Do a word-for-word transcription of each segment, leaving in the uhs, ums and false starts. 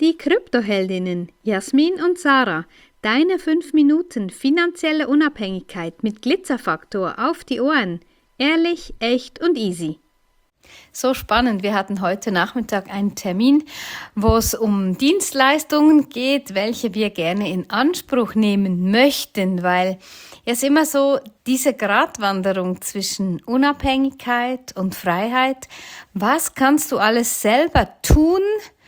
die Kryptoheldinnen Jasmin und Sarah. Deine fünf Minuten finanzielle Unabhängigkeit mit Glitzerfaktor auf die Ohren. Ehrlich, echt und easy. So spannend. Wir hatten heute Nachmittag einen Termin, wo es um Dienstleistungen geht, welche wir gerne in Anspruch nehmen möchten, weil es immer so diese Gratwanderung zwischen Unabhängigkeit und Freiheit. Was kannst du alles selber tun,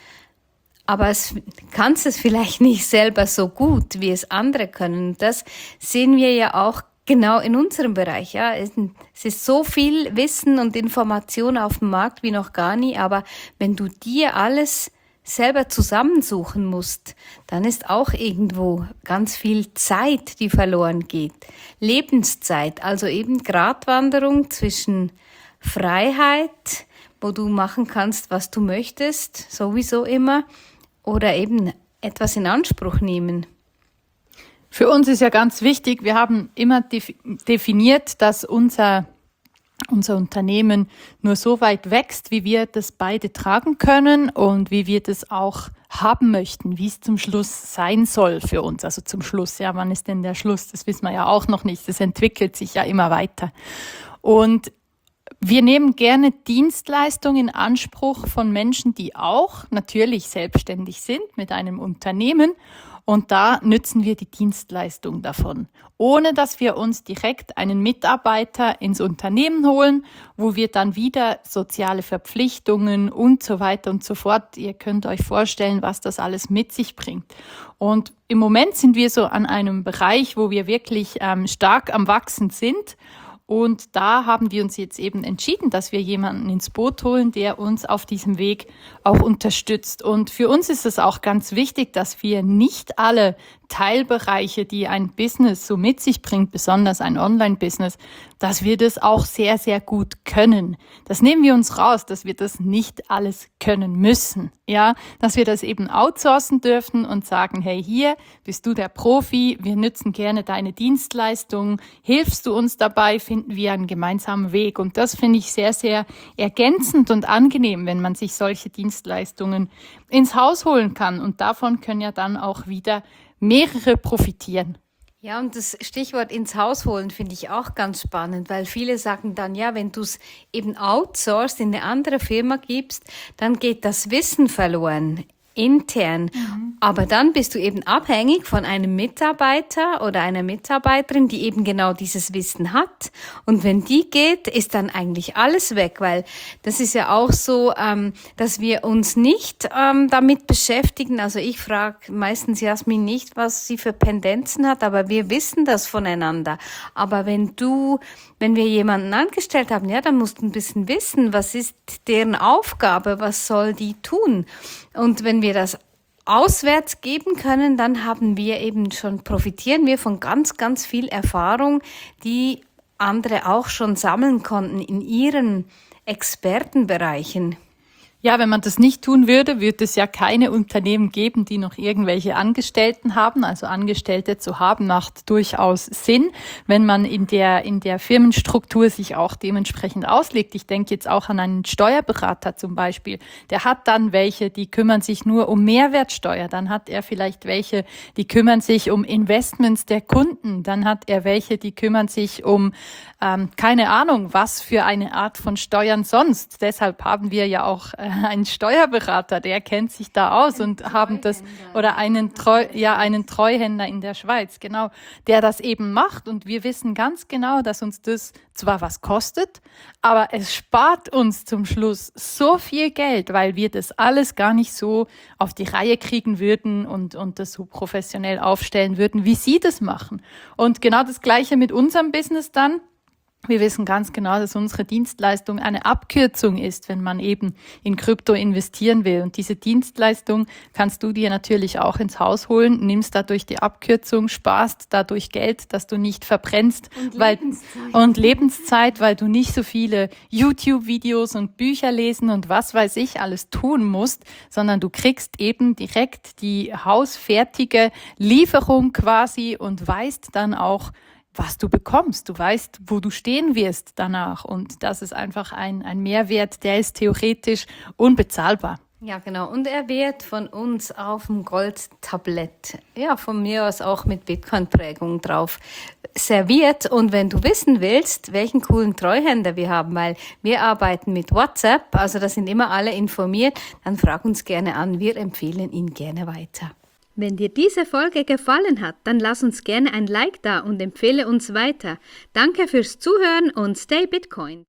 aber es kannst es vielleicht nicht selber so gut, wie es andere können. Das sehen wir ja auch genau in unserem Bereich, ja. Es ist so viel Wissen und Information auf dem Markt wie noch gar nie, aber wenn du dir alles selber zusammensuchen musst, dann ist auch irgendwo ganz viel Zeit, die verloren geht. Lebenszeit, also eben Gratwanderung zwischen Freiheit, wo du machen kannst, was du möchtest, sowieso immer, oder eben etwas in Anspruch nehmen. Für uns ist ja ganz wichtig, wir haben immer definiert, dass unser, unser Unternehmen nur so weit wächst, wie wir das beide tragen können und wie wir das auch haben möchten, wie es zum Schluss sein soll für uns. Also zum Schluss, ja, wann ist denn der Schluss? Das wissen wir ja auch noch nicht. Das entwickelt sich ja immer weiter. Und wir nehmen gerne Dienstleistungen in Anspruch von Menschen, die auch natürlich selbstständig sind mit einem Unternehmen. Und da nützen wir die Dienstleistung davon, ohne dass wir uns direkt einen Mitarbeiter ins Unternehmen holen, wo wir dann wieder soziale Verpflichtungen und so weiter und so fort. Ihr könnt euch vorstellen, was das alles mit sich bringt. Und im Moment sind wir so an einem Bereich, wo wir wirklich ähm, stark am Wachsen sind. Und da haben wir uns jetzt eben entschieden, dass wir jemanden ins Boot holen, der uns auf diesem Weg auch unterstützt. Und für uns ist es auch ganz wichtig, dass wir nicht alle Teilbereiche, die ein Business so mit sich bringt, besonders ein Online-Business, dass wir das auch sehr, sehr gut können. Das nehmen wir uns raus, dass wir das nicht alles können müssen. Ja, dass wir das eben outsourcen dürfen und sagen, hey, hier bist du der Profi, wir nützen gerne deine Dienstleistungen, hilfst du uns dabei, finden wir einen gemeinsamen Weg. Und das finde ich sehr, sehr ergänzend und angenehm, wenn man sich solche Dienstleistungen ins Haus holen kann. Und davon können ja dann auch wieder mehrere profitieren. Ja, und das Stichwort ins Haus holen finde ich auch ganz spannend, weil viele sagen dann, ja, wenn du es eben outsourced in eine andere Firma gibst, dann geht das Wissen verloren, intern. Mhm. Aber dann bist du eben abhängig von einem Mitarbeiter oder einer Mitarbeiterin, die eben genau dieses Wissen hat. Und wenn die geht, ist dann eigentlich alles weg, weil das ist ja auch so, ähm, dass wir uns nicht ähm, damit beschäftigen. Also ich frage meistens Jasmin nicht, was sie für Pendenzen hat, aber wir wissen das voneinander. Aber wenn du, wenn wir jemanden angestellt haben, ja, dann musst du ein bisschen wissen, was ist deren Aufgabe, was soll die tun? Und wenn wir das auswärts geben können, dann haben wir eben schon, profitieren wir von ganz, ganz viel Erfahrung, die andere auch schon sammeln konnten in ihren Expertenbereichen. Ja, wenn man das nicht tun würde, würde es ja keine Unternehmen geben, die noch irgendwelche Angestellten haben. Also Angestellte zu haben macht durchaus Sinn, wenn man in der in der Firmenstruktur sich auch dementsprechend auslegt. Ich denke jetzt auch an einen Steuerberater zum Beispiel. Der hat dann welche, die kümmern sich nur um Mehrwertsteuer. Dann hat er vielleicht welche, die kümmern sich um Investments der Kunden. Dann hat er welche, die kümmern sich um, ähm, keine Ahnung, was für eine Art von Steuern sonst. Deshalb haben wir ja auch äh, einen Steuerberater, der kennt sich da aus und haben das, oder einen Treu, ja, einen Treuhänder in der Schweiz, genau, der das eben macht. Und wir wissen ganz genau, dass uns das zwar was kostet, aber es spart uns zum Schluss so viel Geld, weil wir das alles gar nicht so auf die Reihe kriegen würden und, und das so professionell aufstellen würden, wie Sie das machen. Und genau das Gleiche mit unserem Business dann. Wir wissen ganz genau, dass unsere Dienstleistung eine Abkürzung ist, wenn man eben in Krypto investieren will. Und diese Dienstleistung kannst du dir natürlich auch ins Haus holen, nimmst dadurch die Abkürzung, sparst dadurch Geld, das du nicht verbrennst. Und weil, Lebenszeit. Und Lebenszeit, weil du nicht so viele YouTube-Videos und Bücher lesen und was weiß ich alles tun musst, sondern du kriegst eben direkt die hausfertige Lieferung quasi und weißt dann auch, was du bekommst. Du weißt, wo du stehen wirst danach. Und das ist einfach ein, ein Mehrwert, der ist theoretisch unbezahlbar. Ja, genau. Und er wird von uns auf dem Goldtablett, ja, von mir aus auch mit Bitcoin-Prägung drauf serviert. Und wenn du wissen willst, welchen coolen Treuhänder wir haben, weil wir arbeiten mit WhatsApp, also da sind immer alle informiert, dann frag uns gerne an. Wir empfehlen ihn gerne weiter. Wenn dir diese Folge gefallen hat, dann lass uns gerne ein Like da und empfehle uns weiter. Danke fürs Zuhören und stay Bitcoin.